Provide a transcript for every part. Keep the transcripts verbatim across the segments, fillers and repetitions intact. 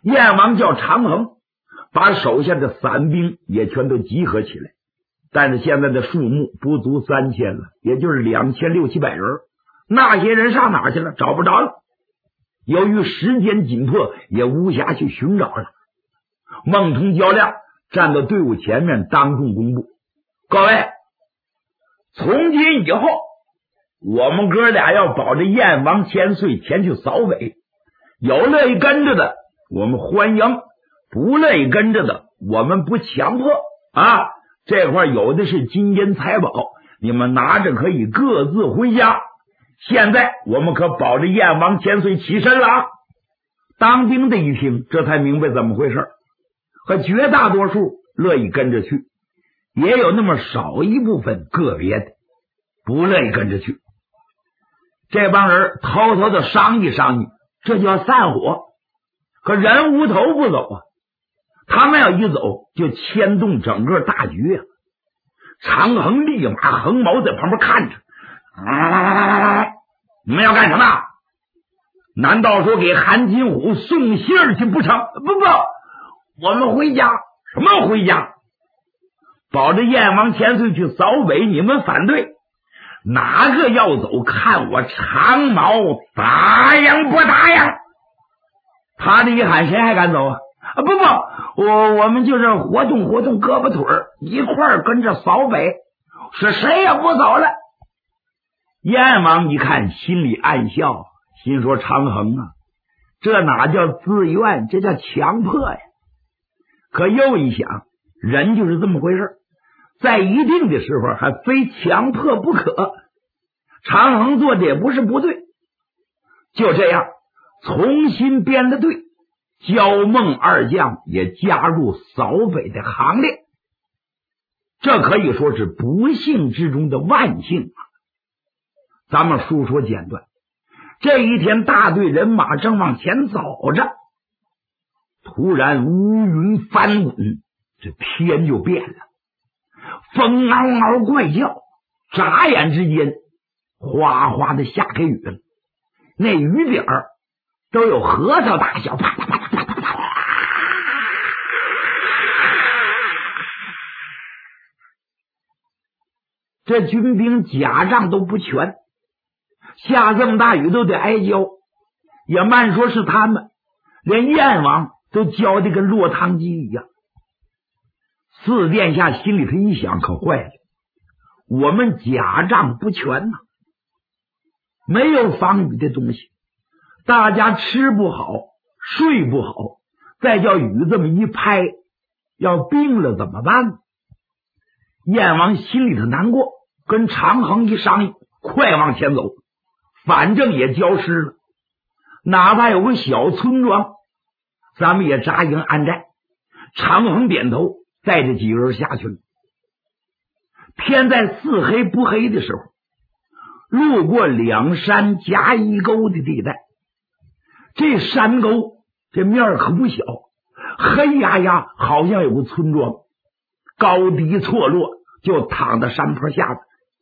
燕王叫长衡把手下的散兵也全都集合起来，但是现在的数目不足三千了，也就是两千六七百人。那些人上哪去了？找不着了。由于时间紧迫，也无暇去寻找了。孟通、焦亮站到队伍前面，当众公布：各位，从今以后，我们哥俩要保着燕王千岁前去扫北，有乐意跟着的我们欢迎，不乐意跟着的我们不强迫啊。这块有的是金银财宝，你们拿着可以各自回家。现在我们可保着燕王千岁起身了啊！当兵的一听，这才明白怎么回事，和绝大多数乐意跟着去，也有那么少一部分个别的不乐意跟着去。这帮人偷偷的商议商议，这叫散伙。可人无头不走啊，他们要一走就牵动整个大局啊。长衡立马横矛在旁边看着，啊，你们要干什么？难道说给韩金虎送信儿去不成？不不，我们回家。什么回家？保着燕王千岁去扫北，你们反对？哪个要走？看我长矛答应不答应？他这一喊，谁还敢走啊？啊不不，我我们就是活动活动胳膊腿儿，一块儿跟着扫北，是谁也不走了。燕王一看，心里暗笑，心说长衡啊，这哪叫自愿，这叫强迫呀。可又一想，人就是这么回事，在一定的时候还非强迫不可。长衡做的也不是不对，就这样重新编了队，焦孟二将也加入扫北的行列。这可以说是不幸之中的万幸啊！咱们述说简短。这一天，大队人马正往前走着，突然乌云翻滚，这天就变了，风嗷嗷怪叫，眨眼之间哗哗的下开雨了，那雨点儿都有核桃大小，啪啪啪啪啪啪啪。这军兵甲仗都不全，下这么大雨都得挨浇，也慢说是他们，连燕王都浇的跟落汤鸡一样。四殿下心里头一想，可坏了，我们甲仗不全呐、啊，没有防雨的东西，大家吃不好睡不好，再叫雨这么一拍，要病了怎么办？燕王心里头难过，跟长衡一商议，快往前走，反正也浇湿了，哪怕有个小村庄，咱们也扎营安寨。长衡点头，带着几个人下去了。天在似黑不黑的时候，路过两山夹一沟的地带，这山沟这面可不小，黑压压好像有个村庄，高低错落，就躺在山坡下边。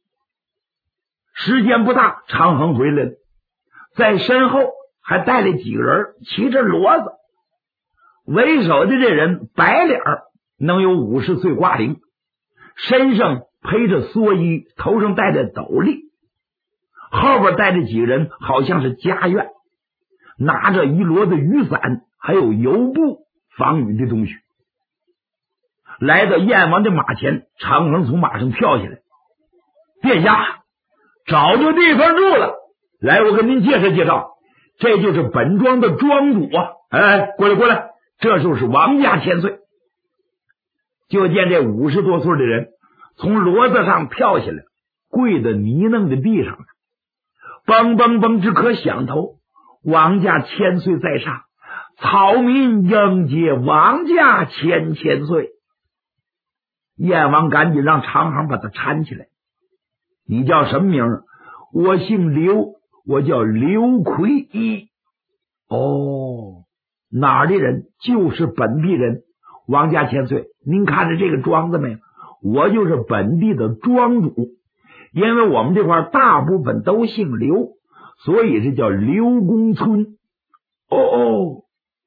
时间不大，长衡回来了，在身后还带了几个人，骑着骡子。为首的这人白脸能有五十岁挂龄，身上披着蓑衣，头上戴着斗笠，后边带着几个人，好像是家院，拿着一摞的雨伞，还有油布防雨的东西。来到燕王的马前，长衡从马上跳下来，殿下找着地方住了，来，我跟您介绍介绍，这就是本庄的庄主啊！哎，过来过来，这就是王家千岁。就见这五十多岁的人从骡子上跳下来，跪在泥泞的地上了，嘣嘣嘣之可响头，王家千岁在上，草民迎接王家千千岁。燕王赶紧让长衡把他搀起来，你叫什么名？我姓刘，我叫刘奎一。哦，哪儿的人？就是本地人。王家千岁，您看着这个庄子没有？我就是本地的庄主，因为我们这块大部分都姓刘，所以这叫刘公村。哦哦，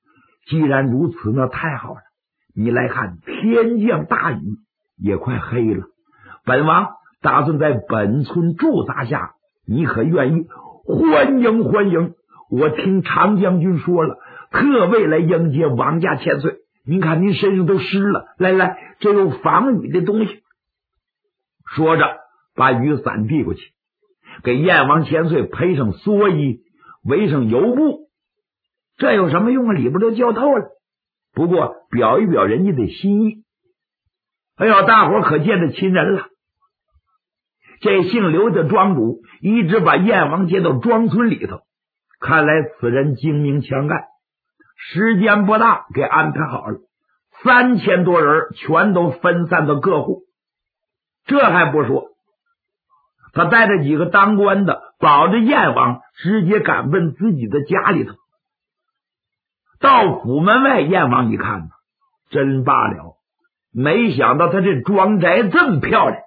既然如此，那太好了。你来看，天降大雨，也快黑了。本王打算在本村驻扎下，你可愿意？欢迎欢迎！我听常将军说了，特为来迎接王家千岁。您看您身上都湿了，来来，这有防雨的东西。说着把雨伞递过去，给燕王千岁披上蓑衣，围上油布。这有什么用啊？里边都浇透了。不过表一表人家的心意。哎呦，大伙可见着亲人了。这姓刘的庄主一直把燕王接到庄村里头，看来此人精明强干，时间不大给安排好了。三千多人全都分散到各户。这还不说，他带着几个当官的保着燕王直接赶奔自己的家里头。到府门外，燕王一看，真罢了，没想到他这庄宅这么漂亮，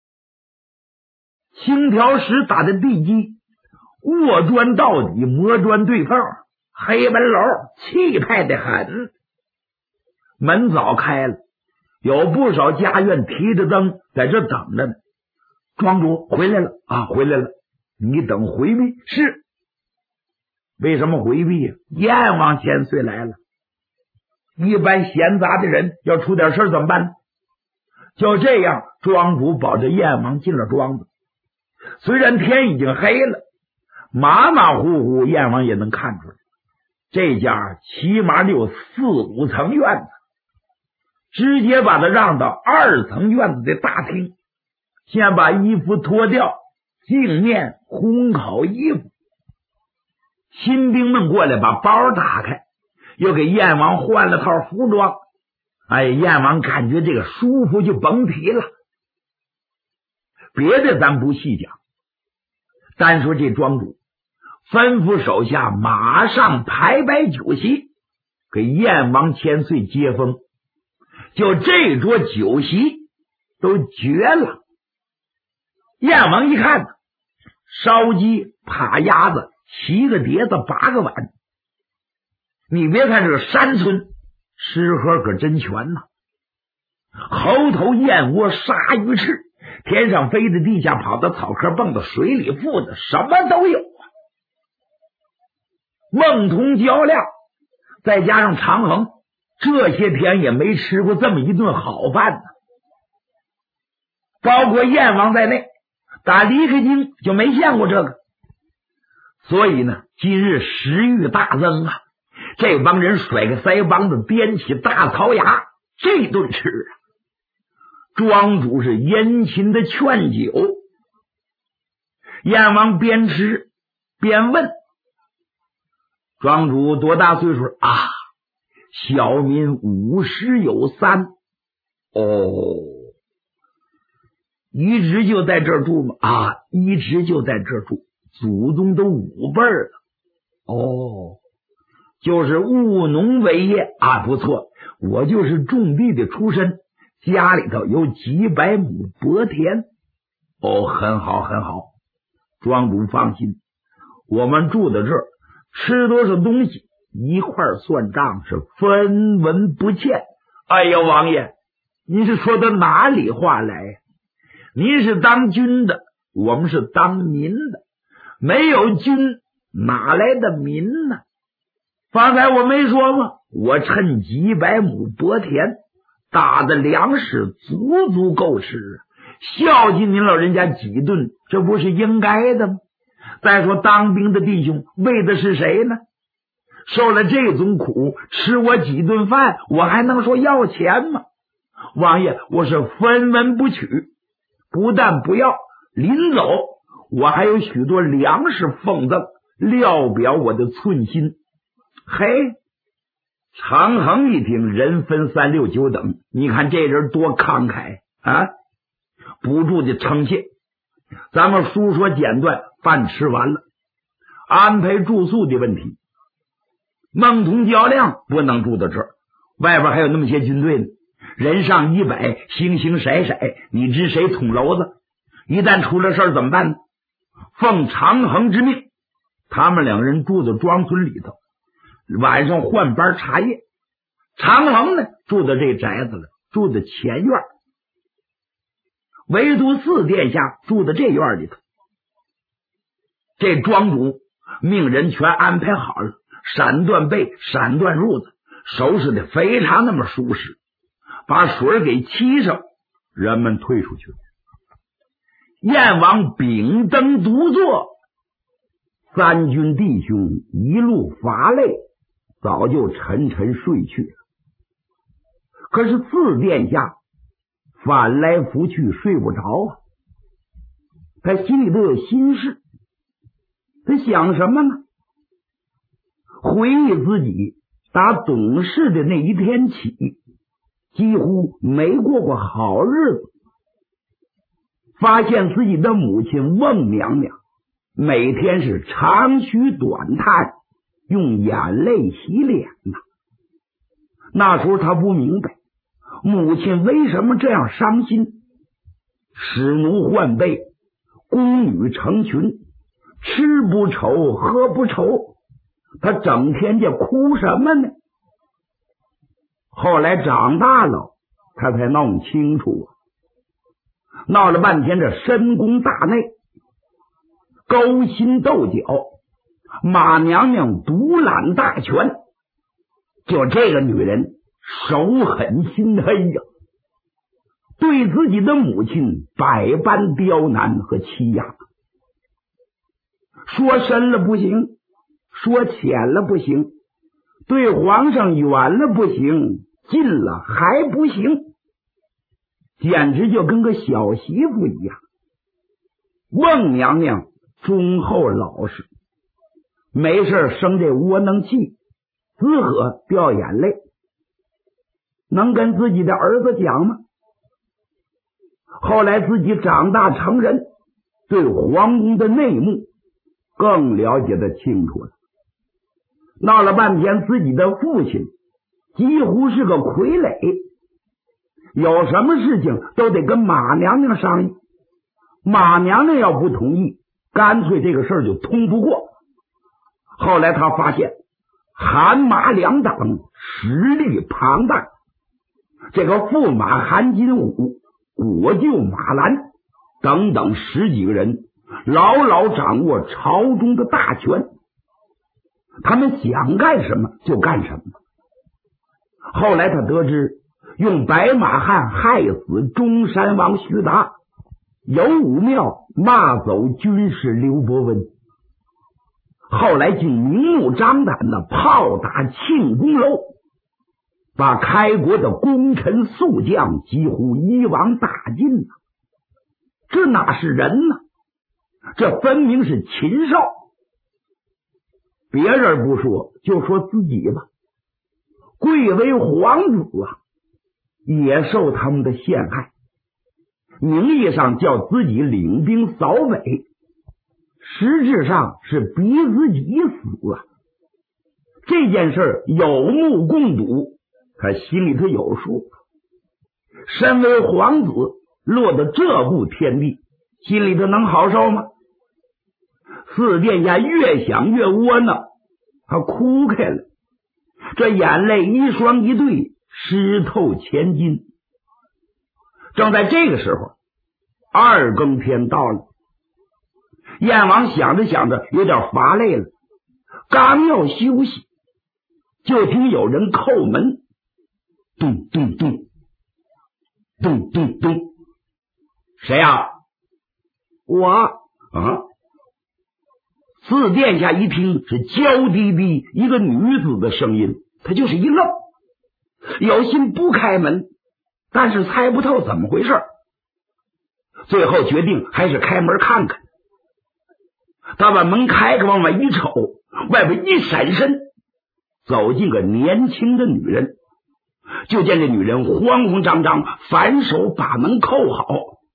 青条石打的地基，卧砖到底，磨砖对缝，黑门楼气派的很。门早开了，有不少家院提着灯在这等着呢。庄主回来了啊，回来了，你等回避。是，为什么回避？燕王千岁来了。一般闲杂的人要出点事怎么办？就这样，庄主保着燕王进了庄子。虽然天已经黑了，马马虎虎燕王也能看出来，这家起码得有四五层院子，直接把他让到二层院子的大厅，先把衣服脱掉，镜面烘烤衣服。新兵们过来把包打开，又给燕王换了套服装。哎，燕王感觉这个舒服就甭提了。别的咱不细讲，单说这庄主吩咐手下马上排摆酒席，给燕王千岁接风。就这桌酒席都绝了。燕王一看，烧鸡、扒鸭子、七个碟子、八个碗。你别看这个山村吃喝可真全呐，猴头、燕窝、鲨鱼翅，天上飞的、地下跑的、草壳蹦的、水里浮的，什么都有啊。孟同、焦亮再加上长衡，这些天也没吃过这么一顿好饭呢。包括燕王在内，打离开京就没见过这个。所以呢，今日食欲大增啊，这帮人甩个腮帮子，掂起大槽牙，这顿吃啊。庄主是殷勤的劝酒，燕王边吃边问：庄主多大岁数啊？小民五十有三。哦，一直就在这儿住吗？啊，一直就在这儿住，祖宗都五辈了。哦，就是务农为业啊，不错，我就是种地的出身，家里头有几百亩薄田。哦，很好很好，庄主放心，我们住在这儿，吃多少东西一块算账，是分文不欠。哎呀，王爷，您是说的哪里话来呀？您是当军的，我们是当民的，没有军哪来的民呢？方才我没说吗？我趁几百亩薄田，打的粮食足足够吃，孝敬您老人家几顿，这不是应该的吗？再说当兵的弟兄为的是谁呢？受了这种苦，吃我几顿饭，我还能说要钱吗？王爷，我是分文不取，不但不要，临走我还有许多粮食奉赠，料表我的寸心。嘿，长衡一听，人分三六九等，你看这人多慷慨啊！不住的称谢。咱们书说简短，饭吃完了，安排住宿的问题。孟同、焦亮不能住到这儿，外边还有那么些军队呢，人上一百，形形色色，你知谁捅娄子？一旦出了事儿怎么办呢？奉长衡之命，他们两人住在庄村里头， 晚上换班茶叶。长衡呢住在这宅子了，住在前院，唯独四殿下住在这院里头。这庄主命人全安排好了，闪缎被、闪缎褥子，收拾的非常那么舒适，把水给沏上，人们退出去了。燕王秉灯独坐，三军弟兄一路乏累，早就沉沉睡去了。可是四殿下翻来覆去睡不着啊，他心里都有心事。他想什么呢？回忆自己打懂事的那一天起，几乎没过过好日子。发现自己的母亲孟娘娘每天是长吁短叹，用眼泪洗脸呐。那时候他不明白母亲为什么这样伤心，使奴换辈，宫女成群，吃不愁喝不愁，他整天就哭什么呢？后来长大了他才弄清楚啊，闹了半天这深宫大内勾心斗角，马娘娘独揽大权，就这个女人手狠心黑呀，对自己的母亲百般刁难和欺压，说深了不行，说浅了不行，对皇上远了不行，近了还不行，简直就跟个小媳妇一样。孟娘娘忠厚老实，没事生这窝囊气，自个掉眼泪，能跟自己的儿子讲吗？后来自己长大成人，对皇宫的内幕更了解的清楚了。闹了半天自己的父亲几乎是个傀儡，有什么事情都得跟马娘娘商议，马娘娘要不同意，干脆这个事儿就通不过。后来他发现韩马两党实力庞大，这个驸马韩金武、国舅马兰等等十几个人牢牢掌握朝中的大权，他们想干什么就干什么。后来他得知用白马汉害死中山王徐达，有武庙骂走军师刘伯温，后来竟明目张胆的炮打庆功楼，把开国的功臣宿将几乎一网打尽了。这哪是人呢？这分明是禽兽。别人不说，就说自己吧，贵为皇子啊，也受他们的陷害，名义上叫自己领兵扫北，实质上是逼自己死啊。这件事有目共睹，他心里头有数。身为皇子落得这步天地，心里头能好受吗？四殿下越想越窝囊，他哭开了，这眼泪一双一对，湿透千金。正在这个时候，二更天到了，燕王想着想着有点乏累了，刚要休息，就听有人叩门，咚咚咚咚咚咚。谁啊？我啊。四殿下一听是娇滴滴一个女子的声音，他就是一愣，有心不开门，但是猜不透怎么回事，最后决定还是开门看看。他把门开开，往外一瞅，外边一闪身，走进个年轻的女人。就见这女人慌慌张张，反手把门扣好。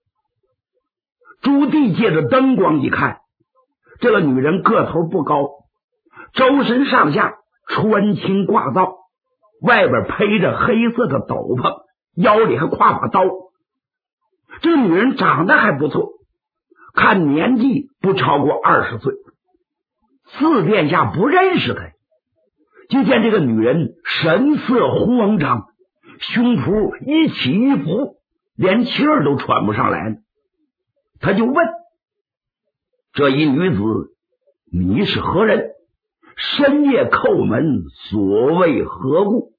朱棣借着灯光一看，这个女人个头不高，周身上下穿青挂皂，外边披着黑色的斗篷，腰里还挎把刀。这个女人长得还不错，看年纪不超过二十岁。四殿下不认识她， 就见这个女人神色慌张，胸脯一起一伏，连气儿都喘不上来了。他就问这一女子，你是何人？深夜叩门，所谓何故？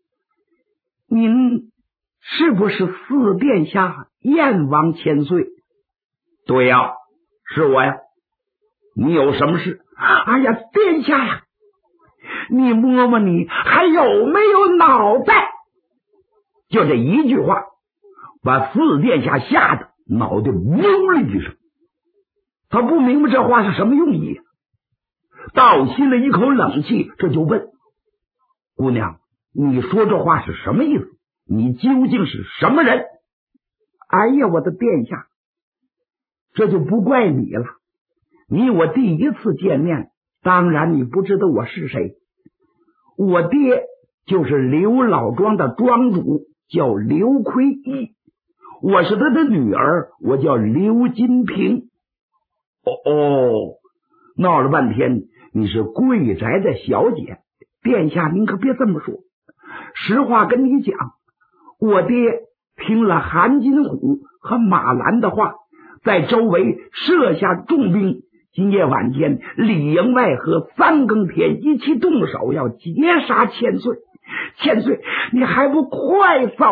您是不是四殿下燕王千岁？ 对呀，是我呀。你有什么事？ 哎呀，殿下呀，你摸摸你还有没有脑袋？ 就这一句话，把四殿下吓得脑袋嗡了一声。他不明白这话是什么用意，倒吸了一口冷气，这就问姑娘，你说这话是什么意思？你究竟是什么人？ 哎呀，我的殿下，这就不怪你了。你我第一次见面，当然你不知道我是谁。我爹就是刘老庄的庄主，叫刘奎一，我是他的女儿，我叫刘金平。 哦哦，闹了半天你是贵宅的小姐。 殿下您可别这么说，实话跟你讲，我爹听了韩金虎和马兰的话，在周围设下重兵，今夜晚间里应外合，三更天一起动手，要劫杀千岁。千岁，你还不快走？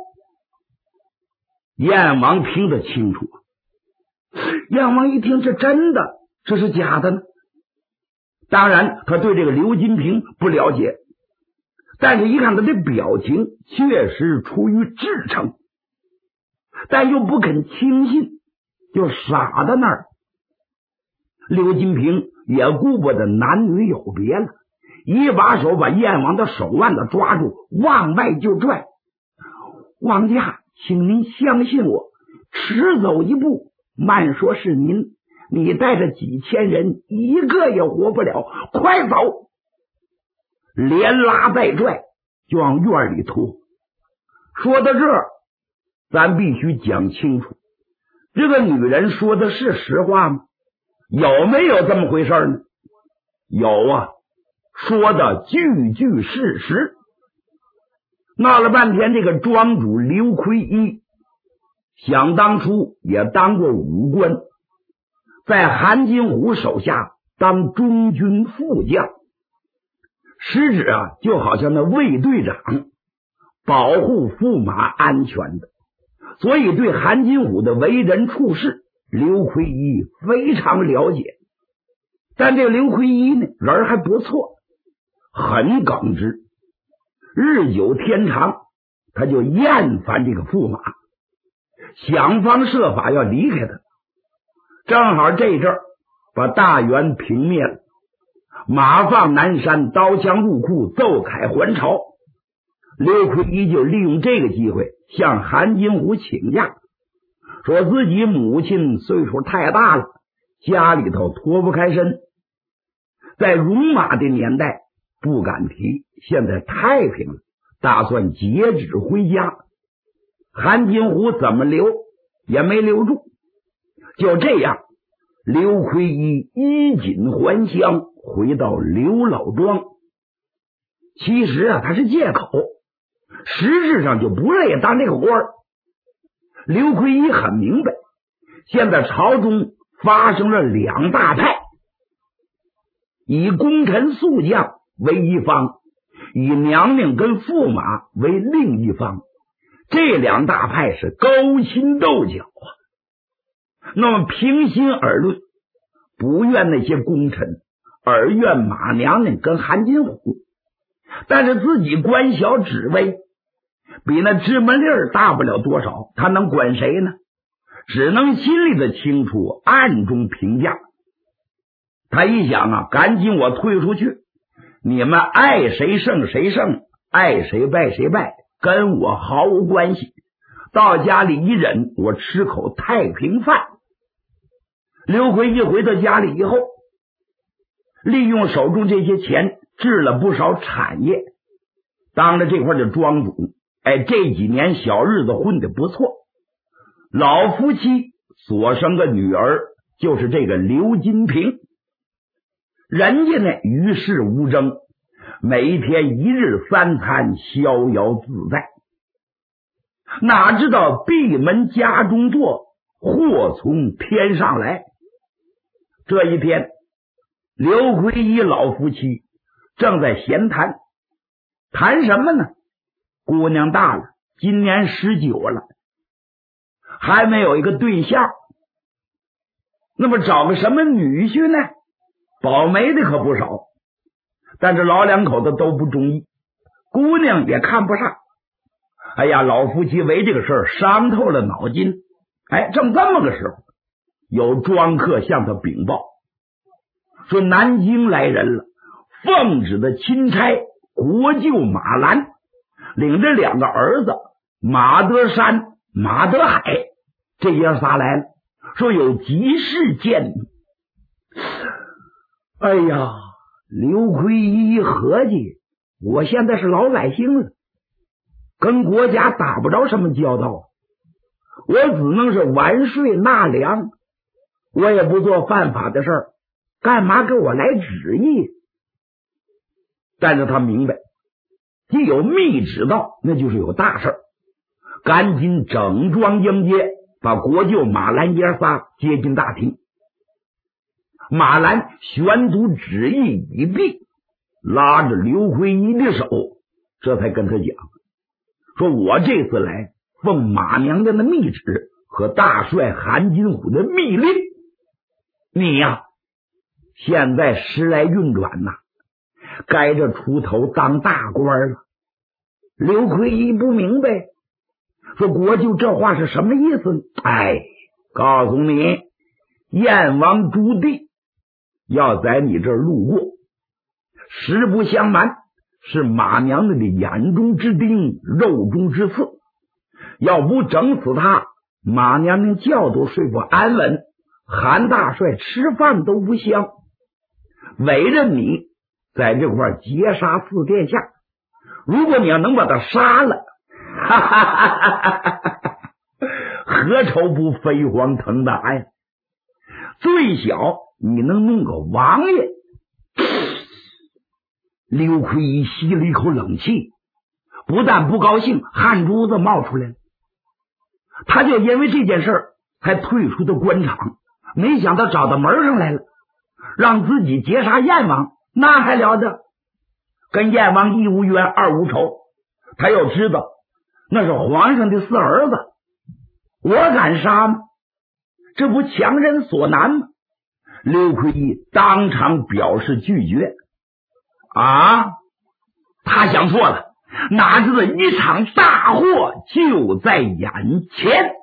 燕王听得清楚， 燕王一听这真的，这是假的呢？ 当然他对这个刘金平不了解，但是一看他的表情确实出于至诚， 但又不肯轻信，就傻在那儿。 刘金平也顾不得男女有别了，一把手把燕王的手腕子抓住，往外就拽。 王家，请您相信我，迟走一步，慢说是您，你带着几千人一个也活不了，快走！ 连拉带拽就往院里拖。说到这儿，咱必须讲清楚，这个女人说的是实话吗？有没有这么回事呢？有啊，说的句句事实。闹了半天，这个庄主刘奎一想当初也当过武官，在韩金虎手下当中军副将，实质啊就好像那卫队长，保护驸马安全的，所以对韩金虎的为人处事，刘奎一非常了解。但这个刘奎一呢，人还不错，很耿直，日久天长，他就厌烦这个驸马，想方设法要离开他。正好这阵儿把大元平灭了，马放南山，刀枪入库，奏凯还朝。刘奎一就利用这个机会向韩金虎请假，说自己母亲岁数太大了，家里头脱不开身，在戎马的年代不敢提，现在太平了，打算截止回家。韩金虎怎么留也没留住，就这样，刘奎一衣锦还乡，回到刘老庄。其实啊，他是借口，实质上就不乐意当这个官儿。刘奎一很明白，现在朝中发生了两大派，以功臣宿将为一方，以娘娘跟驸马为另一方，这两大派是勾心斗角啊。那么平心而论，不怨那些功臣，而怨马娘娘跟韩金虎，但是自己官小职位比那芝麻粒儿大不了多少，他能管谁呢？只能心里的清楚，暗中评价。他一想啊，赶紧我退出去，你们爱谁胜谁胜，爱谁败谁败，跟我毫无关系。到家里一忍，我吃口太平饭。刘奎一回到家里以后，利用手中这些钱置了不少产业，当了这块的庄主。哎，这几年小日子混得不错，老夫妻所生的女儿就是这个刘金平。人家呢与世无争， 每天一日三餐，逍遥自在。哪知道闭门家中坐，祸从天上来。这一天，刘奎一老夫妻正在闲谈，谈什么呢？姑娘大了，今年十九了，还没有一个对象，那么找个什么女婿呢？保媒的可不少，但这老两口子都不中意，姑娘也看不上。哎呀，老夫妻为这个事儿伤透了脑筋。哎，正这么个时候，有庄客向他禀报，说南京来人了，奉旨的钦差国舅马兰领着两个儿子马德山、马德海，这爷仨来了，说有急事见你。哎呀，刘奎一合计，我现在是老百姓了，跟国家打不着什么交道，我只能是完税纳粮，我也不做犯法的事儿，干嘛给我来旨意？但是他明白，既有密旨到，那就是有大事儿，赶紧整装迎接，把国舅马兰爷仨接进大厅。马兰宣读旨意已毕，拉着刘奎一的手，这才跟他讲，说我这次来奉马娘娘的密旨和大帅韩金虎的密令，你呀、啊、现在时来运转呐、啊，该着出头当大官了。刘奎一不明白，说国舅这话是什么意思？哎，告诉你，燕王朱棣要在你这儿路过，实不相瞒，是马娘娘的眼中之钉，肉中之刺，要不整死他，马娘娘觉都睡不安稳，韩大帅吃饭都不香。围着你在这块劫杀四殿下，如果你要能把他杀了，哈哈哈哈哈哈，何愁不飞黄腾达呀？最小你能弄个王爷。刘奎一吸了一口冷气，不但不高兴，汗珠子冒出来了。他就因为这件事儿才退出的官场，没想到找到门上来了，让自己劫杀燕王，那还了得？跟燕王一无冤二无仇，他又知道那是皇上的四儿子，我敢杀吗？这不强人所难吗？刘奎一当场表示拒绝。啊，他想错了，哪知道一场大祸就在眼前。